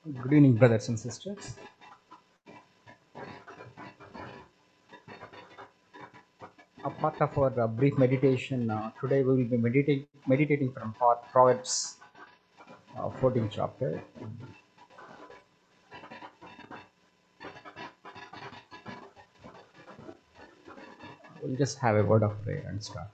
Good evening, brothers and sisters. A part of our brief meditation today, we will be meditating from Proverbs 14th chapter. We'll just have a word of prayer and start.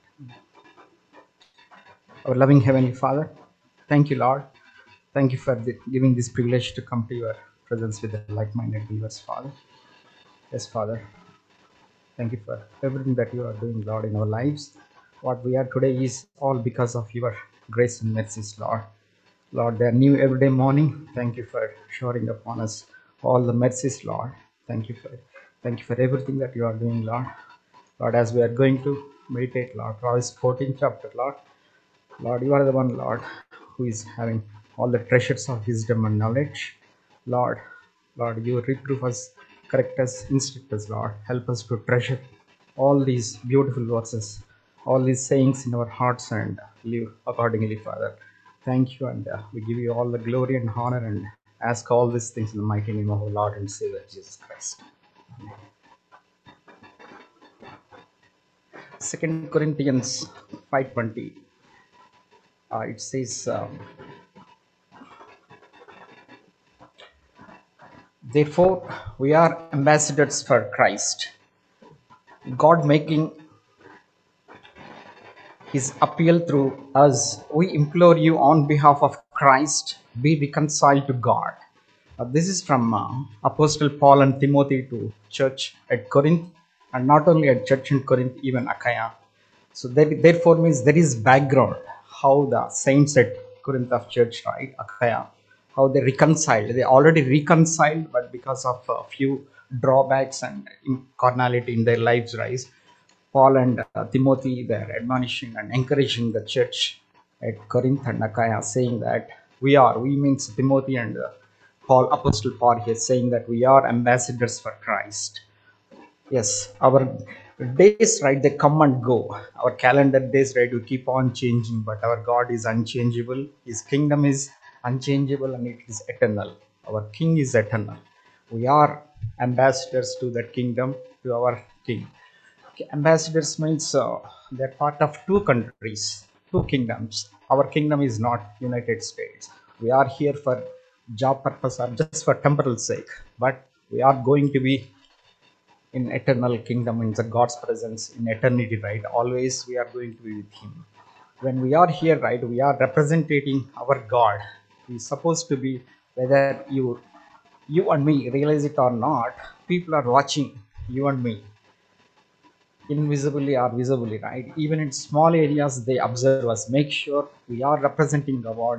Our loving Heavenly Father, thank you, Lord. Thank you for giving this privilege to come to your presence with the like-minded believers, Father. Yes, Father. Thank you for everything that you are doing, Lord, in our lives. What we are today is all because of your grace and mercies, Lord. Lord, they are new every day morning. Thank you for showering upon us all the mercies, Lord. Thank you for everything that you are doing, Lord. Lord, as we are going to meditate, Lord, Proverbs 14th chapter, Lord. Lord, you are the one, Lord, who is having all the treasures of wisdom and knowledge. Lord, Lord, you reproof us, correct us, instruct us, Lord. Help us to treasure all these beautiful verses, all these sayings in our hearts and live accordingly, Father. Thank you, and we give you all the glory and honor and ask all these things in the mighty name of our Lord and Savior Jesus Christ. Second Corinthians 5:20. It says, "Therefore, we are ambassadors for Christ, God making his appeal through us. We implore you on behalf of Christ, be reconciled to God." This is from Apostle Paul and Timothy to church at Corinth, and not only at church in Corinth, even Achaia. So therefore means there is background how the saints at Corinth of church, right, Achaia, how they reconciled. They already reconciled, but because of a few drawbacks and carnality in their lives, right, Paul and Timothy, they're admonishing and encouraging the church at Corinth and Achaia, saying that we means Timothy and Paul, Apostle Paul here, saying that we are ambassadors for Christ. Yes, our days, right, they come and go. Our calendar days, right, we keep on changing, but our God is unchangeable. His kingdom is unchangeable and it is eternal. Our King is eternal. We are ambassadors to that kingdom, to our King. Okay, ambassadors means they're part of two countries, two kingdoms. Our kingdom is not United States. We are here for job purpose or just for temporal sake, but we are going to be in eternal kingdom in the God's presence in eternity, right? Always we are going to be with him. When we are here, right, we are representing our God. He's supposed to be, whether you and me realize it or not, people are watching you and me invisibly or visibly, right? Even in small areas they observe us, make sure we are representing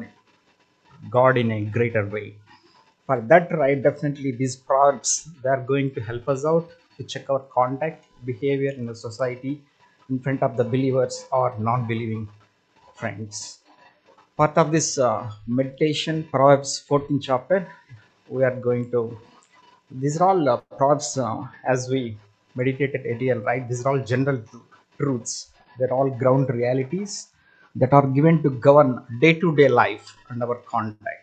God in a greater way. For that, right, definitely these proverbs, they are going to help us out to check our conduct behavior in the society in front of the believers or non-believing friends. Part of this meditation, Proverbs 14th chapter, we are going to, these are all proverbs, as we meditated earlier, right? These are all general truths. They're all ground realities that are given to govern day-to-day life and our conduct.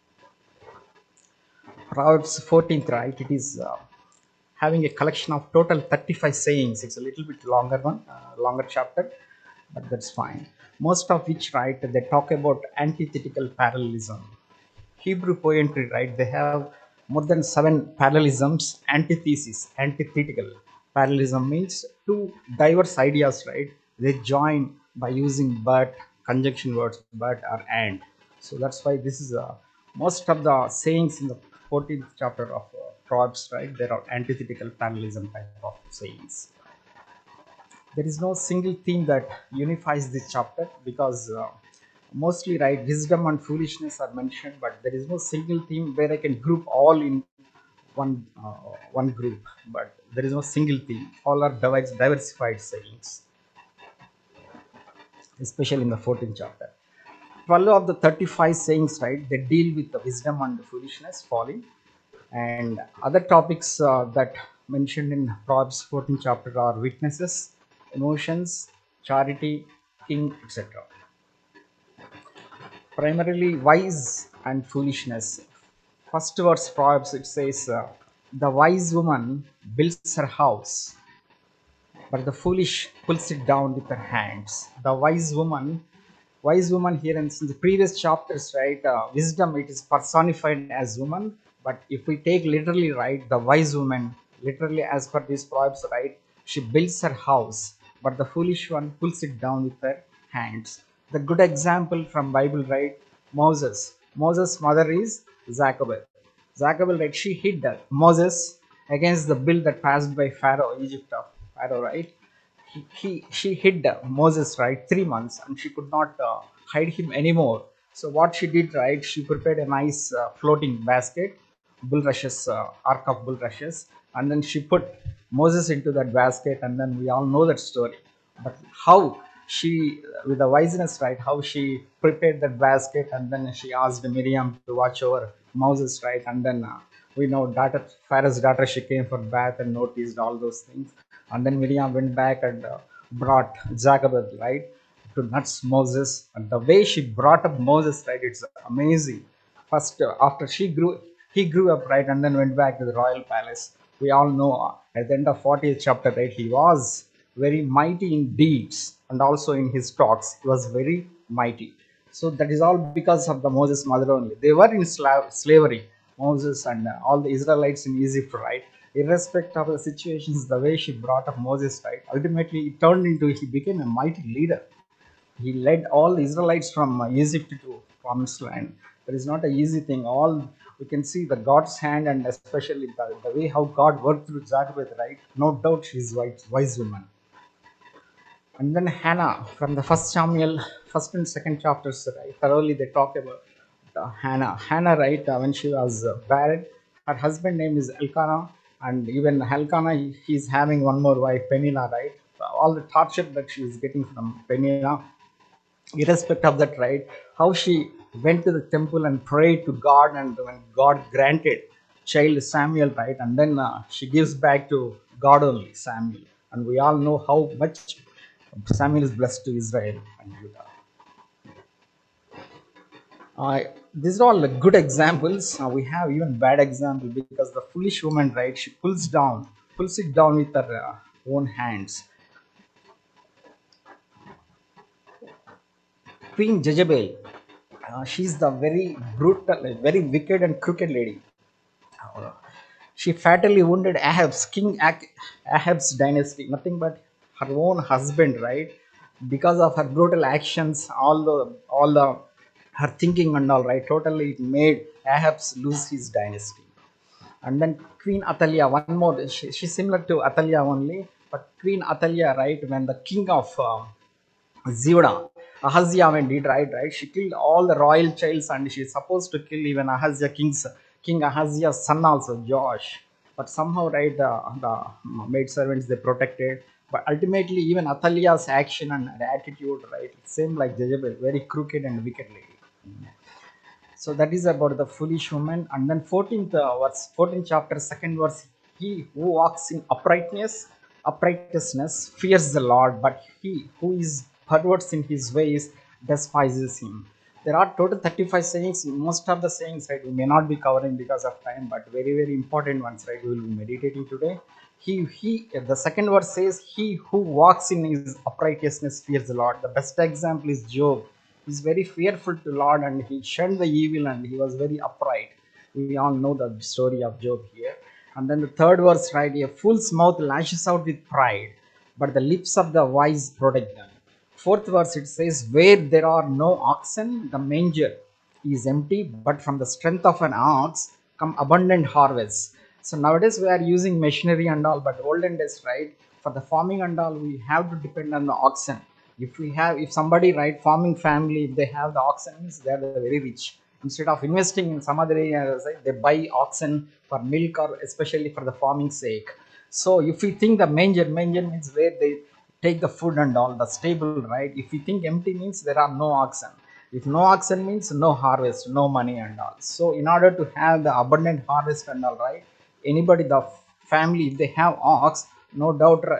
Proverbs 14th, right? It is having a collection of total 35 sayings. It's a little bit longer one, longer chapter, but that's fine. Most of which, right, they talk about antithetical parallelism. Hebrew poetry, right? They have more than 7 parallelisms, antithesis, antithetical. Parallelism means two diverse ideas, right? They join by using but, conjunction words, but or and. So that's why this is most of the sayings in the 14th chapter of Proverbs, right? There are antithetical parallelism type of sayings. There is no single theme that unifies this chapter because mostly, right, wisdom and foolishness are mentioned, but there is no single theme where I can group all in one group. But there is no single theme. All are diversified sayings, especially in the 14th chapter. 12 of the 35 sayings, right, they deal with the wisdom and the foolishness, folly, and other topics that mentioned in Proverbs 14th chapter are witnesses, emotions, charity, king, etc. Primarily wise and foolishness. first verse Proverbs, it says, the wise woman builds her house, but the foolish pulls it down with her hands. The wise woman here in the previous chapters, right? Wisdom, it is personified as woman, but if we take literally, right, the wise woman, literally as per these proverbs, right, she builds her house, but the foolish one pulls it down with her hands. The good example from Bible, right? Moses mother is Zachariah. Zachariah, right, she hid Moses against the bill that passed by Pharaoh, Egypt of Pharaoh, right? She hid Moses, right, 3 months, and she could not hide him anymore. So what she did, right, she prepared a nice floating basket, bulrushes, ark of bulrushes, and then she put Moses into that basket, and then we all know that story. But how she, with the wiseness, right, how she prepared that basket, and then she asked Miriam to watch over Moses, right, and then we know daughter, Pharaoh's daughter, she came for bath and noticed all those things, and then Miriam went back and brought Jochebed, right, to nuts Moses. And the way she brought up Moses, right, it's amazing. First, after he grew up, right, and then went back to the royal palace. We all know at the end of 40th chapter, right, he was very mighty in deeds and also in his talks. He was very mighty. So that is all because of the Moses mother only. They were in slavery, Moses and all the Israelites in Egypt, right? Irrespective of the situations, the way she brought up Moses, right? Ultimately, it turned into, he became a mighty leader. He led all the Israelites from Egypt to promised land. That is not an easy thing. All we can see the God's hand, and especially the way how God worked through Jochebed, right? No doubt she's wise woman. And then Hannah, from the first Samuel, first and second chapters, right? Thoroughly they talk about Hannah. Hannah, right? When she was barren, her husband name is Elkanah, and even Elkanah, he's having one more wife, Peninnah, right? All the torture that she is getting from Peninnah, irrespective of that, right, how she went to the temple and prayed to God, and when God granted child Samuel, right, and then she gives back to God only Samuel, and we all know how much Samuel is blessed to Israel and Judah. uh, these are all the good examples. We have even bad example, because the foolish woman, right, she pulls it down with her own hands. Queen Jezebel, she's the very brutal, very wicked and crooked lady. She fatally wounded Ahab's dynasty, nothing but her own husband, right? Because of her brutal actions, all the her thinking and all, right, totally it made Ahab's lose his dynasty. And then Queen Atalia, one more, she's similar to Atalia only, but Queen Atalia, right, when the king of Judah, Ahaziah went did right. She killed all the royal childs, and she's supposed to kill even King Ahaziah's son also, Josh. But somehow, right, the maid servants they protected. But ultimately, even Athaliah's action and her attitude, right, same like Jezebel, very crooked and wicked lady. So that is about the foolish woman. And then 14th verse, 14th chapter, second verse. He who walks in uprightness fears the Lord, but he who is perverse in his ways despises him. There are total 35 sayings. Most of the sayings, right, we may not be covering because of time, but very, very important ones, right, we will be meditating today. The second verse says, he who walks in his uprightness fears the Lord. The best example is Job. He's very fearful to Lord, and he shunned the evil, and he was very upright. We all know the story of Job here. And then the third verse, right, a fool's mouth lashes out with pride, but the lips of the wise protect them. Fourth verse, it says, where there are no oxen, the manger is empty, but from the strength of an ox come abundant harvests. So nowadays we are using machinery and all, but olden days, right, for the farming and all, we have to depend on the oxen. If somebody, right, farming family, if they have the oxen, means they are very rich. Instead of investing in some other areas, right, they buy oxen for milk or especially for the farming sake. So if we think the manger means where they take the food and all, the stable, right? If we think empty means there are no oxen. If no oxen means no harvest, no money and all. So in order to have the abundant harvest and all, right, anybody, the family, if they have ox, no doubt,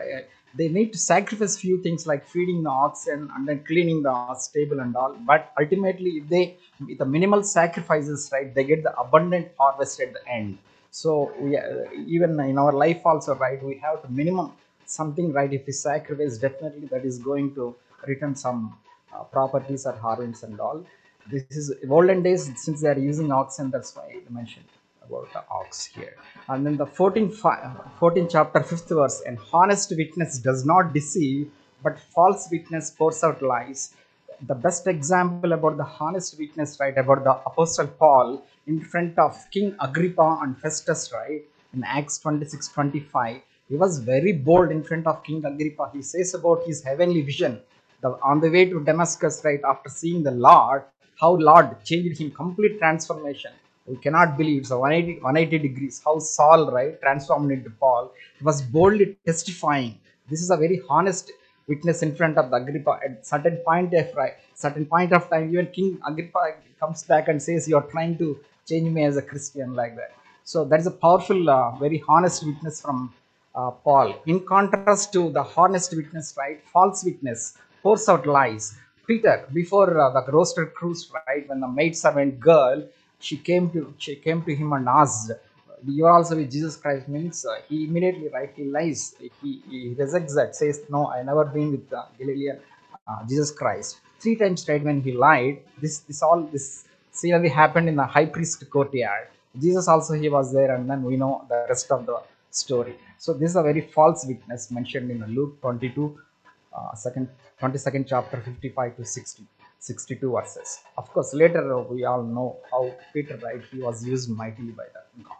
They need to sacrifice few things like feeding the oxen and then cleaning the stable and all. But ultimately, if they with the minimal sacrifices, right, they get the abundant harvest at the end. So even in our life also, right, we have to minimum something, right. If we sacrifice, definitely that is going to return some properties or harvests and all. This is olden days, since they are using oxen, that's why I mentioned about the ox here. And then the 14th chapter, 5th verse, an honest witness does not deceive, but false witness pours out lies. The best example about the honest witness, right, about the Apostle Paul in front of King Agrippa and Festus, right, in Acts 26:25, he was very bold in front of King Agrippa. He says about his heavenly vision. On the way to Damascus, right, after seeing the Lord, how Lord changed him, complete transformation. We cannot believe it's a 180 degrees. How Saul, right, transformed into Paul. He was boldly testifying. This is a very honest witness in front of the Agrippa. At certain point of time, even King Agrippa comes back and says, "You are trying to change me as a Christian," like that. So that is a powerful, very honest witness from Paul. In contrast to the honest witness, right, false witness pours out lies. Peter, before the roasted cruise, right, when the maidservant girl, she came to him and asked, "You are also with Jesus Christ?" Means he immediately, right, he lies. He rejects that, says, "No, I never been with Galilean Jesus Christ." Three times, right, when he lied. This scenery happened in the high priest courtyard. Jesus also, he was there, and then we know the rest of the story. So this is a very false witness mentioned in Luke 22, second 22nd chapter, 55 to 60, 62 verses. Of course, later we all know how Peter, right, he was used mightily by the God.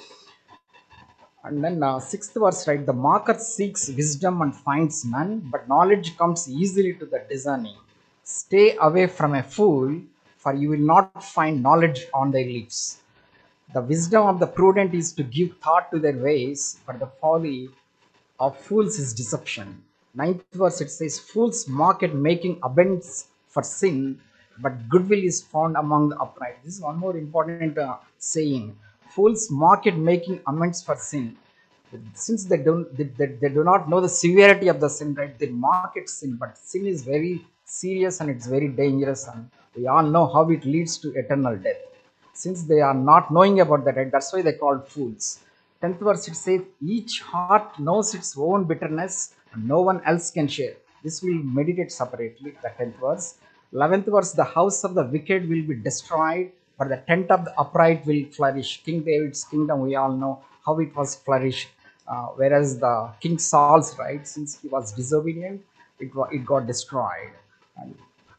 And then sixth verse, right, the mocker seeks wisdom and finds none, but knowledge comes easily to the discerning. Stay away from a fool, for you will not find knowledge on their lips. The wisdom of the prudent is to give thought to their ways, but the folly of fools is deception. Ninth verse, it says, "Fools mock at making amends for sin, but goodwill is found among the upright." This is one more important saying. Fools mock at making amends for sin. Since they do not know the severity of the sin, right? They mock at sin, but sin is very serious and it's very dangerous, and we all know how it leads to eternal death. Since they are not knowing about that, right? That's why they called fools. 10th verse, it says, "Each heart knows its own bitterness, and no one else can share." This will meditate separately, the 10th verse. 11th verse, "The house of the wicked will be destroyed, but the tent of the upright will flourish." King David's kingdom, we all know how it was flourished. Whereas the King Saul's, right, since he was disobedient, it got destroyed. And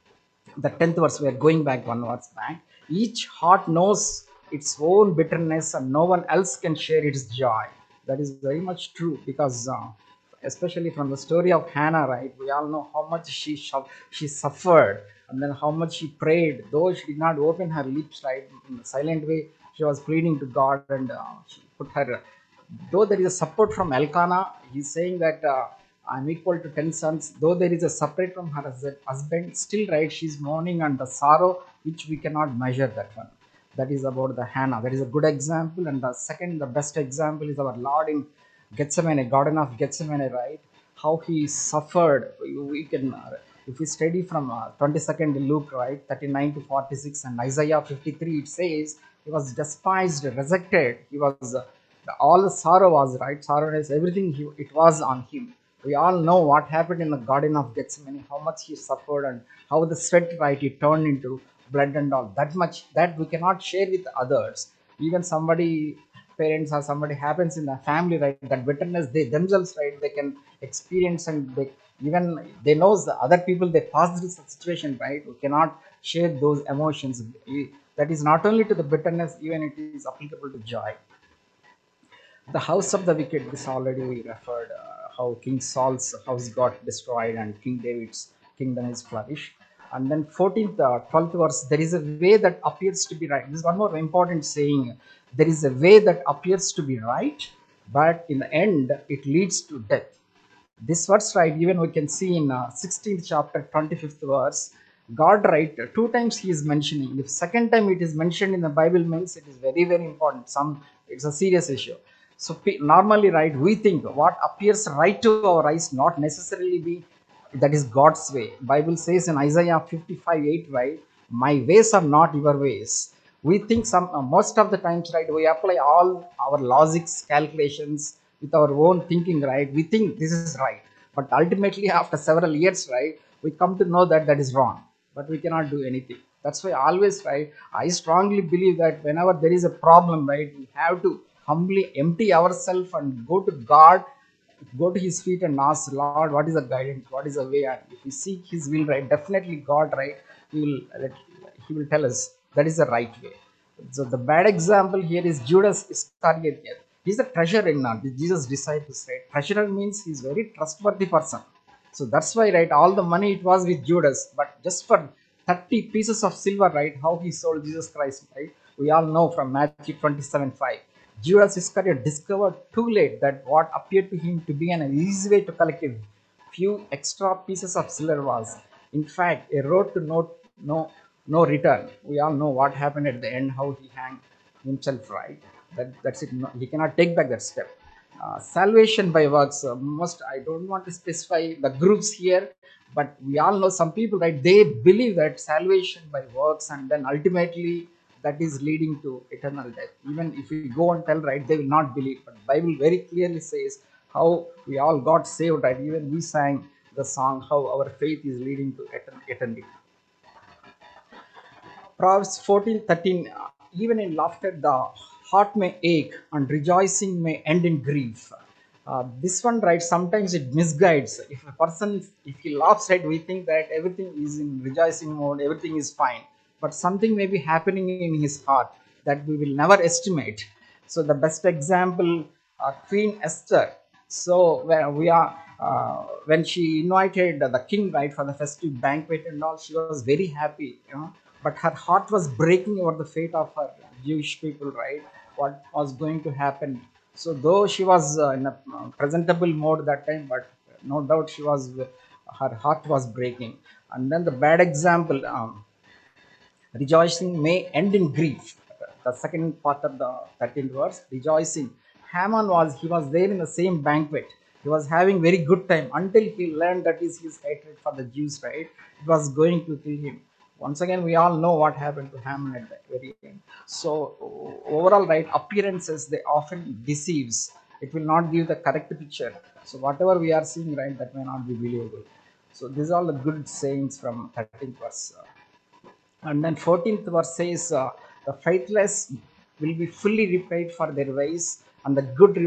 the 10th verse, we are going back one verse back. "Each heart knows its own bitterness, and no one else can share its joy." That is very much true, because especially from the story of Hannah, right, we all know how much she suffered, and then how much she prayed, though she did not open her lips, right, in a silent way. She was pleading to God, and she put her, though there is a support from Elkanah, he's saying that I'm equal to 10 sons. Though there is a separate from her husband, still, right, she's mourning and the sorrow which we cannot measure that one. That is about the Hannah. That is a good example. And the second, the best example is our Lord in Gethsemane, Garden of Gethsemane, right? How he suffered. We can, if we study from 22nd Luke, right, 39 to 46, and Isaiah 53, it says he was despised, rejected. He was all the sorrow was, right, sorrowness, everything it was on him. We all know what happened in the Garden of Gethsemane, how much he suffered, and how the sweat, right, it turned into blood and all. That much that we cannot share with others. Even somebody, parents or somebody happens in the family, right, that bitterness they themselves, right, they can experience, and they even they knows the other people they pass this situation, right. We cannot share those emotions. That is not only to the bitterness, even it is applicable to joy. The house of the wicked, this already we referred, how King Saul's house got destroyed and King David's kingdom is flourished. And then 14th, 12th verse, "There is a way that appears to be right." This is one more important saying. There is a way that appears to be right, but in the end it leads to death. This verse, right, even we can see in 16th chapter, 25th verse, God, right, two times he is mentioning. If second time it is mentioned in the Bible, means it is very, very important. It's a serious issue. So normally, right, we think what appears right to our eyes not necessarily be that is God's way. Bible says in Isaiah 55:8, right, my ways are not your ways. We think some most of the times, right, we apply all our logics calculations with our own thinking, right. We think this is right, but ultimately after several years, right, we come to know that that is wrong, but we cannot do anything. That's why always, right, I strongly believe that whenever there is a problem, right, we have to humbly empty ourselves and go to God, go to his feet and ask Lord, what is the guidance, what is the way. And if we seek his will, right, definitely God, right, he will tell us that is the right way. So the bad example here is Judas Iscariot here. He's the treasurer in Jesus disciples, right. Treasurer means he's very trustworthy person. So that's why, right, all the money it was with Judas, but just for 30 pieces of silver, right, how he sold Jesus Christ, right, we all know from Matthew 27:5. Judas Iscariot discovered too late that what appeared to him to be an easy way to collect a few extra pieces of silver was, in fact, a road to no return. We all know what happened at the end, how he hanged himself, right? That's it. No, he cannot take back that step. Salvation by works. Most I don't want to specify the groups here, but we all know some people, right? They believe that salvation by works, and then ultimately that is leading to eternal death. Even if we go and tell, right, they will not believe. But Bible very clearly says how we all got saved, right? Even we sang the song how our faith is leading to eternity. Proverbs 14:13. Even in laughter, the heart may ache, and rejoicing may end in grief. This one, right, sometimes it misguides. If a person, if he laughs, right, we think that everything is in rejoicing mode, everything is fine. But something may be happening in his heart that we will never estimate. So, the best example, Queen Esther. So, where we are, when she invited the king, right, for the festive banquet and all, she was very happy, but her heart was breaking over the fate of her Jewish people, right? What was going to happen? So, though she was in a presentable mode that time, but no doubt she was, her heart was breaking. And then the bad example, rejoicing may end in grief. The second part of the 13th verse, rejoicing. Haman he was there in the same banquet. He was having very good time until he learned that is his hatred for the Jews, right? It was going to kill him. Once again, we all know what happened to Haman at the very end. So overall, right, appearances they often deceives. It will not give the correct picture. So whatever we are seeing, right, that may not be believable. So these are the good sayings from 13th verse. And then 14th verse says, the faithless will be fully repaid for their ways, and the good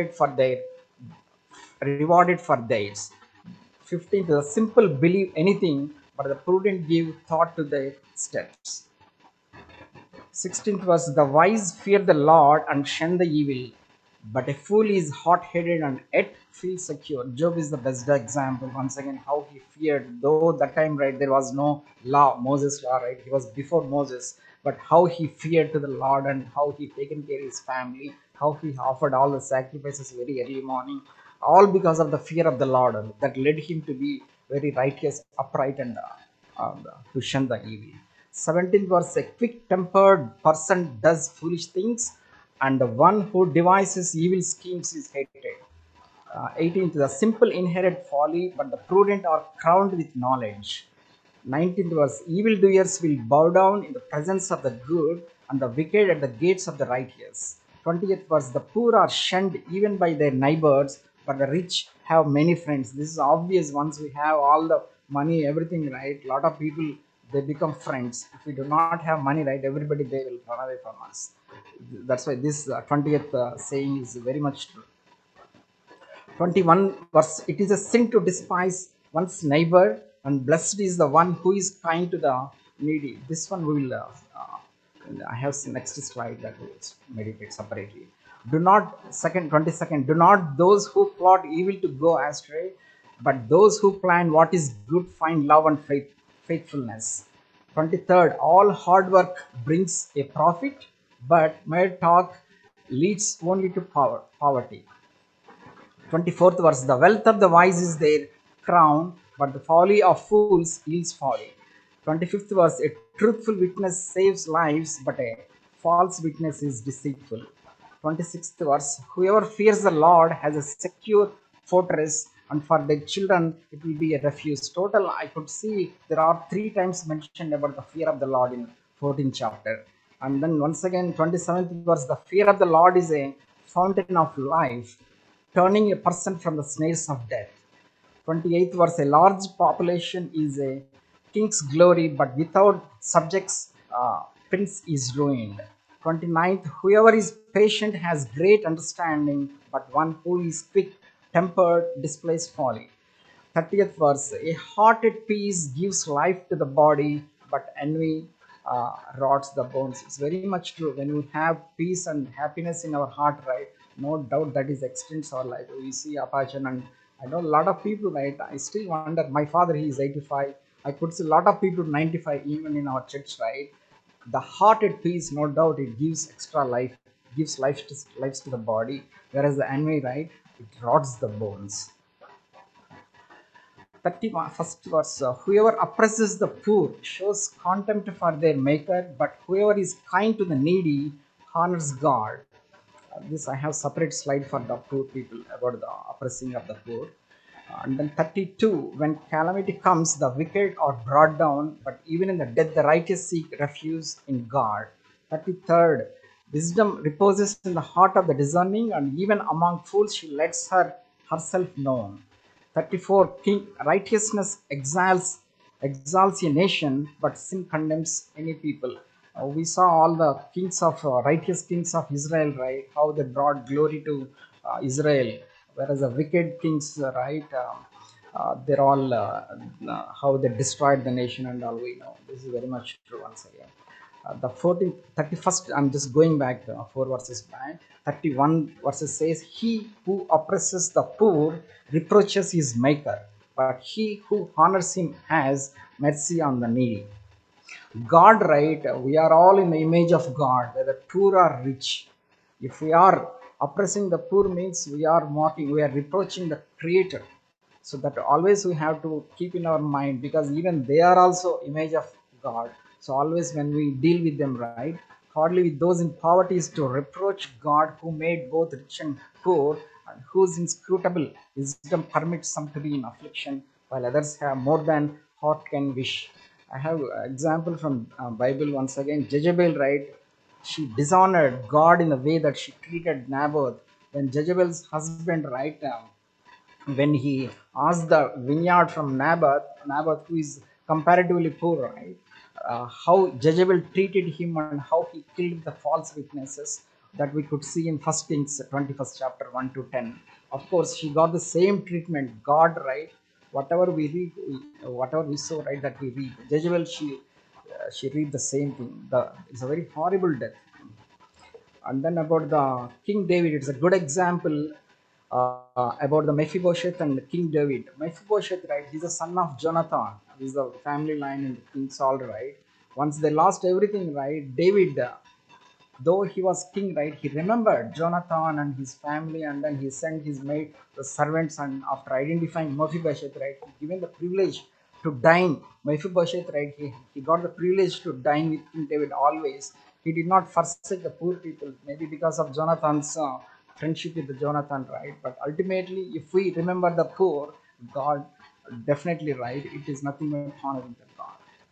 rewarded for theirs. 15th, the simple believe anything, but the prudent give thought to their steps. 16th verse, the wise fear the Lord and shun the evil, but a fool is hot headed and yet feels secure. Job is the best example. Once again, how he feared, though that time, right, there was no law, Moses law, right? He was before Moses, but how he feared to the Lord and how he taken care of his family, how he offered all the sacrifices very early morning, all because of the fear of the Lord that led him to be very righteous, upright, and to shun the evil. 17th verse, a quick tempered person does foolish things, and the one who devises evil schemes is hated. 18th, the simple inherit folly, but the prudent are crowned with knowledge. 19th verse, evildoers will bow down in the presence of the good, and the wicked at the gates of the righteous. 20th verse, the poor are shunned even by their neighbors, but the rich have many friends. This is obvious. Once we have all the money, everything, right, a lot of people, they become friends. If we do not have money, right, everybody, they will run away from us. That's why this 20th saying is very much true. 21 verse, it is a sin to despise one's neighbor, and blessed is the one who is kind to the needy. This one we will I have next slide that we will meditate separately. Do not, second 22nd, do not those who plot evil to go astray, but those who plan what is good find love and faithfulness. 23rd, all hard work brings a profit, but mere talk leads only to poverty. 24th verse, the wealth of the wise is their crown, but the folly of fools yields folly. 25th verse, a truthful witness saves lives, but a false witness is deceitful. 26th verse, whoever fears the Lord has a secure fortress, and for their children it will be a refuge. Total, I could see there are three times mentioned about the fear of the Lord in 14th chapter. And then once again, 27th verse, the fear of the Lord is a fountain of life, turning a person from the snares of death. 28th verse, a large population is a king's glory, but without subjects, prince is ruined. 29th, whoever is patient has great understanding, but one who is quick tempered displays folly. 30th verse, a heart at peace gives life to the body, but envy rots the bones. It's very much true. When we have peace and happiness in our heart, right, no doubt that is extends our life. We see Apache, and I know a lot of people, right, I still wonder. My father, he is 85. I could see a lot of people 95 even in our church, right. The heart at peace, no doubt it gives extra life, gives life to the body, whereas the envy, right, it rots the bones. 31st verse, whoever oppresses the poor shows contempt for their maker, but whoever is kind to the needy honors God. This I have separate slide for the poor people about the oppressing of the poor. And then 32, when calamity comes, the wicked are brought down, but even in the death the righteous seek refuge in God. 33rd, wisdom reposes in the heart of the discerning, and even among fools she lets herself known. 34, king righteousness exalts a nation, but sin condemns any people. We saw all the kings of righteous kings of Israel, right, how they brought glory to Israel, whereas the wicked kings, right, they're all how they destroyed the nation and all. We know this is very much true. Once again, the 14th 31st, I'm just going back four verses back. 31 verses says, he who oppresses the poor reproaches his maker, but he who honors him has mercy on the needy. God, right, we are all in the image of God, whether poor or rich. If we are oppressing the poor, means we are mocking, we are reproaching the creator. So that always we have to keep in our mind, because even they are also image of God. So always when we deal with them, right, hardly with those in poverty, is to reproach God who made both rich and poor, and whose inscrutable wisdom permits some to be in affliction while others have more than heart can wish. I have example from Bible. Once again, Jezebel, right, she dishonored God in the way that she treated Naboth. When Jezebel's husband, right, when he asked the vineyard from Naboth, who is comparatively poor, right, how Jezebel treated him and how he killed the false witnesses, that we could see in First Kings 21st chapter 1 to 10. Of course, she got the same treatment. God, right, whatever we read, whatever we saw, right, that we read. Jezebel, she read the same thing. It's a very horrible death. And then about the King David, it's a good example about the Mephibosheth and King David. Mephibosheth, right, he's a son of Jonathan. He's the family line in King Saul, right. Once they lost everything, right, David, though he was king, right, he remembered Jonathan and his family, and then he sent his maid, the servants, and after identifying Mephibosheth, right, he given the privilege to dine. Mephibosheth, right, he got the privilege to dine with King David always. He did not forsake the poor people, maybe because of Jonathan's friendship with the Jonathan, right. But ultimately, if we remember the poor, God definitely, right, it is nothing but honoring to God.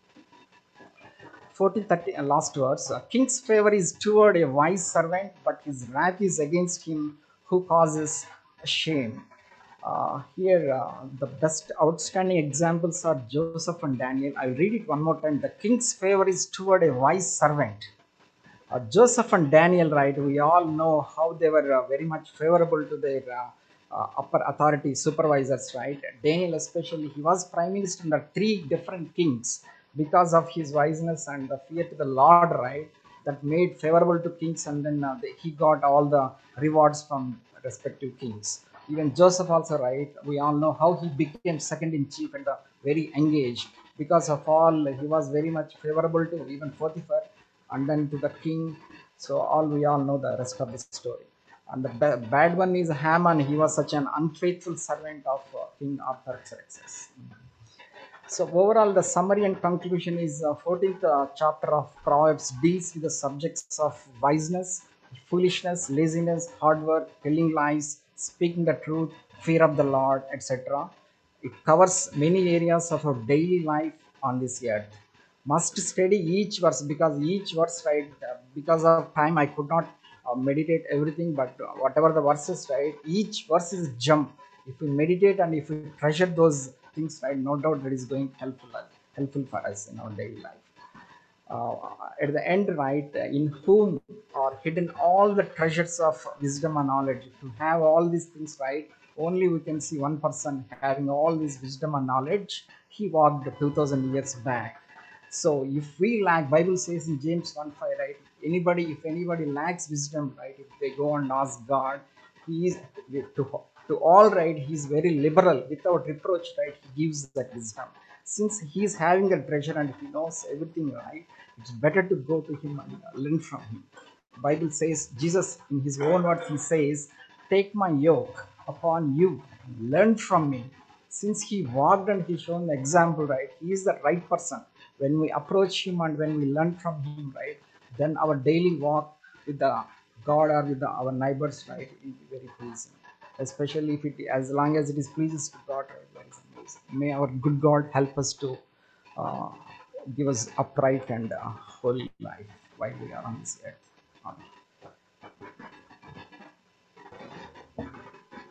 40:30 last verse. King's favor is toward a wise servant, but his wrath is against him who causes shame. Here, the best outstanding examples are Joseph and Daniel. I'll read it one more time. The king's favor is toward a wise servant. Joseph and Daniel, right, we all know how they were very much favorable to their upper authority supervisors, right. Daniel, especially, he was prime minister under three different kings because of his wiseness and the fear to the Lord, right, that made favorable to kings, and then he got all the rewards from respective kings. Even Joseph also, right, we all know how he became second in chief at the very young age. Because of all, he was very much favorable to even Potiphar, and then to the king. So all we all know the rest of the story. And the bad one is Haman. He was such an unfaithful servant of King Artaxerxes. So overall, the summary and conclusion is 14th chapter of Proverbs deals with the subjects of wiseness. If foolishness, laziness, hard work, telling lies, speaking the truth, fear of the Lord, etc. It covers many areas of our daily life on this earth. Must study each verse because each verse, right? Because of time, I could not meditate everything, but whatever the verses, right? Each verse is jump. If we meditate and if we treasure those things, right? No doubt that is going helpful for us in our daily life. uh, at the end, right, in whom are hidden all the treasures of wisdom and knowledge. To have all these things, right, only we can see one person having all this wisdom and knowledge. He walked 2000 years back. So if we lack, Bible says in James 1:5, right, anybody, if anybody lacks wisdom, right, if they go and ask God, he is to to all, right, he is very liberal without reproach, right, he gives that wisdom. Since he is having a treasure and he knows everything, right, it's better to go to him and learn from him. Bible says, Jesus in his own words, he says, take my yoke upon you and learn from me. Since he walked and he shown the example, right, he is the right person. When we approach him and when we learn from him, right, then our daily walk with the God or with our neighbors, right, will be very pleasing. Especially if it, as long as it is pleases to God, right, that is amazing. May our good God help us to uh, give us upright and holy life while we are on this earth. Amen.